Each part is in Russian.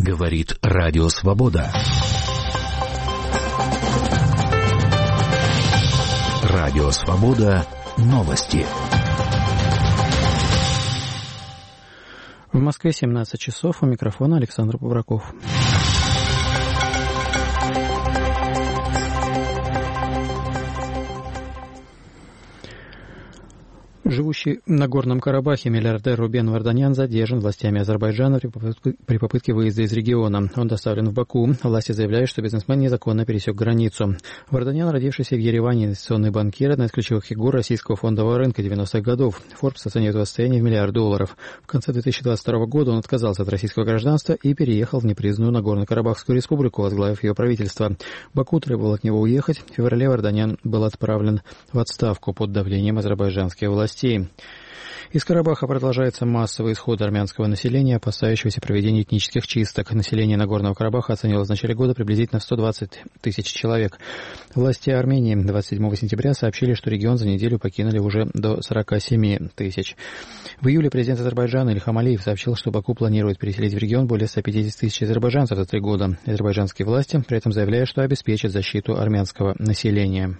Говорит Радио Свобода. Радио Свобода. Новости. В Москве 17 часов. У микрофона Александр Повраков. Живущий в Нагорном Карабахе миллиардер Рубен Варданян задержан властями Азербайджана при попытке выезда из региона. Он доставлен в Баку. Власти заявляют, что бизнесмен незаконно пересек границу. Варданян, родившийся в Ереване, инвестиционный банкир, одна из ключевых фигур российского фондового рынка 90-х годов. Forbes оценивает его состояние в $1 миллиард. В конце 2022 года он отказался от российского гражданства и переехал в непризнанную Нагорно-Карабахскую республику, возглавив ее правительство. Баку требовал от него уехать. В феврале Варданян был отправлен в отставку под давлением азербайджанских властей. Из Карабаха продолжается массовый исход армянского населения, опасающегося проведения этнических чисток. Население Нагорного Карабаха оценилось в начале года приблизительно в 120 тысяч человек. Власти Армении 27 сентября сообщили, что регион за неделю покинули уже до 47 тысяч. В июле президент Азербайджана Ильхам Алиев сообщил, что Баку планирует переселить в регион более 150 тысяч азербайджанцев за 3 года. Азербайджанские власти при этом заявляют, что обеспечат защиту армянского населения.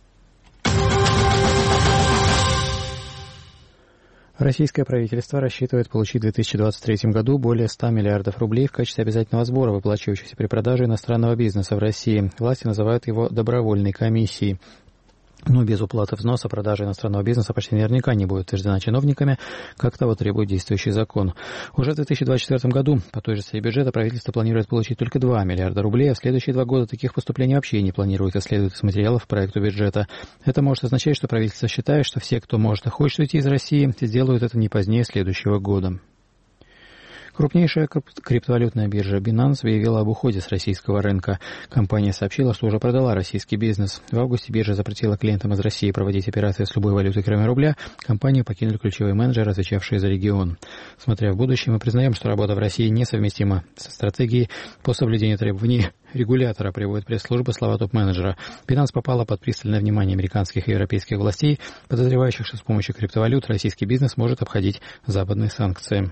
Российское правительство рассчитывает получить в 2023 году более 100 миллиардов рублей в качестве обязательного сбора, выплачивающегося при продаже иностранного бизнеса в России. Власти называют его добровольной комиссией. Но без уплаты взноса продажа иностранного бизнеса почти наверняка не будет утверждена чиновниками, как того требует действующий закон. Уже в 2024 году по той же статье бюджета правительство планирует получить только 2 миллиарда рублей, а в следующие 2 года таких поступлений вообще не планирует, следует из материалов к проекту бюджета. Это может означать, что правительство считает, что все, кто может и хочет уйти из России, сделают это не позднее следующего года. Крупнейшая криптовалютная биржа Binance объявила об уходе с российского рынка. Компания сообщила, что уже продала российский бизнес. В августе биржа запретила клиентам из России проводить операции с любой валютой, кроме рубля. Компанию покинули ключевые менеджеры, отвечавшие за регион. Смотря в будущее, мы признаем, что работа в России несовместима со стратегией по соблюдению требований регулятора, приводит пресс-служба слова топ-менеджера. Binance попала под пристальное внимание американских и европейских властей, подозревающих, что с помощью криптовалют российский бизнес может обходить западные санкции.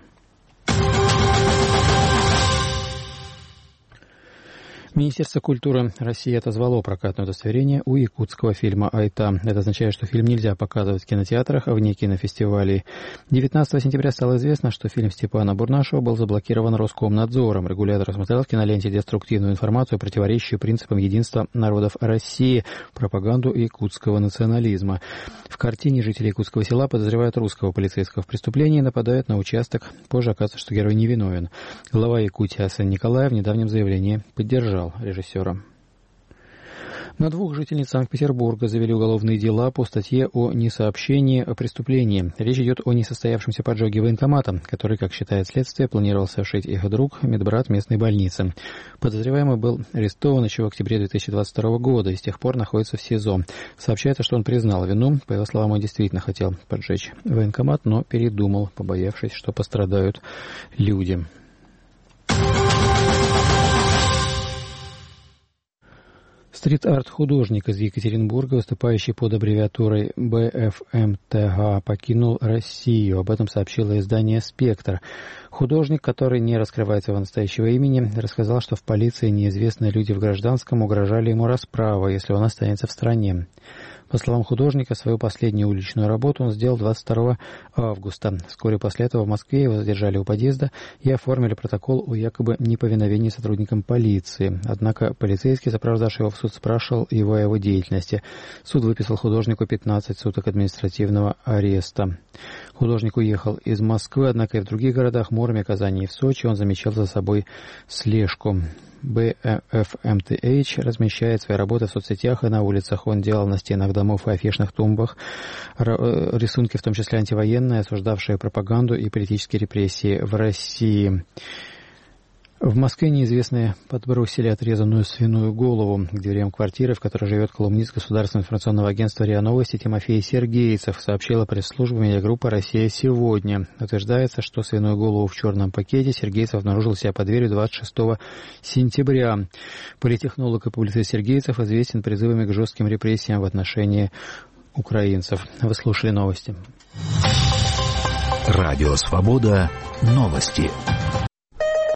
Министерство культуры России отозвало прокатное удостоверение у якутского фильма «Айта». Это означает, что фильм нельзя показывать в кинотеатрах, а вне кинофестивалей. 19 сентября стало известно, что фильм Степана Бурнашева был заблокирован Роскомнадзором. Регулятор рассмотрел в киноленте деструктивную информацию, противоречащую принципам единства народов России, пропаганду якутского национализма. В картине жители якутского села подозревают русского полицейского в преступлении и нападают на участок. Позже оказывается, что герой невиновен. Глава Якутии Асен Николаев в недавнем заявлении поддержал режиссера. На 2 жительниц Санкт-Петербурга завели уголовные дела по статье о несообщении о преступлении. Речь идет о несостоявшемся поджоге военкомата, который, как считает следствие, планировал совершить их друг, медбрат местной больницы. Подозреваемый был арестован еще в октябре 2022 года и с тех пор находится в СИЗО. Сообщается, что он признал вину. По его словам, он действительно хотел поджечь военкомат, но передумал, побоявшись, что пострадают люди. Стрит-арт-художник из Екатеринбурга, выступающий под аббревиатурой БФМТГ, покинул Россию. Об этом сообщило издание «Спектр». Художник, который не раскрывает своего настоящего имени, рассказал, что в полиции неизвестные люди в гражданском угрожали ему расправой, если он останется в стране. По словам художника, свою последнюю уличную работу он сделал 22 августа. Вскоре после этого в Москве его задержали у подъезда и оформили протокол о якобы неповиновении сотрудникам полиции. Однако полицейский, сопровождавший его в суд, спрашивал его о его деятельности. Суд выписал художнику 15 суток административного ареста. Художник уехал из Москвы, однако и в других городах Муроме, Казани и в Сочи он замечал за собой слежку. БФМТХ размещает свои работы в соцсетях и на улицах. Он делал на стенах домов и афишных тумбах рисунки, в том числе антивоенные, осуждавшие пропаганду и политические репрессии в России. В Москве неизвестные подбросили отрезанную свиную голову к дверям квартиры, в которой живет колумнист Государственного информационного агентства РИА Новости Тимофей Сергейцев, сообщила пресс-служба медиагруппа «Россия сегодня». Утверждается, что свиную голову в черном пакете Сергейцев обнаружил себя под дверью 26 сентября. Политтехнолог и публицист Сергейцев известен призывами к жестким репрессиям в отношении украинцев. Вы слушали новости. Радио «Свобода». Новости.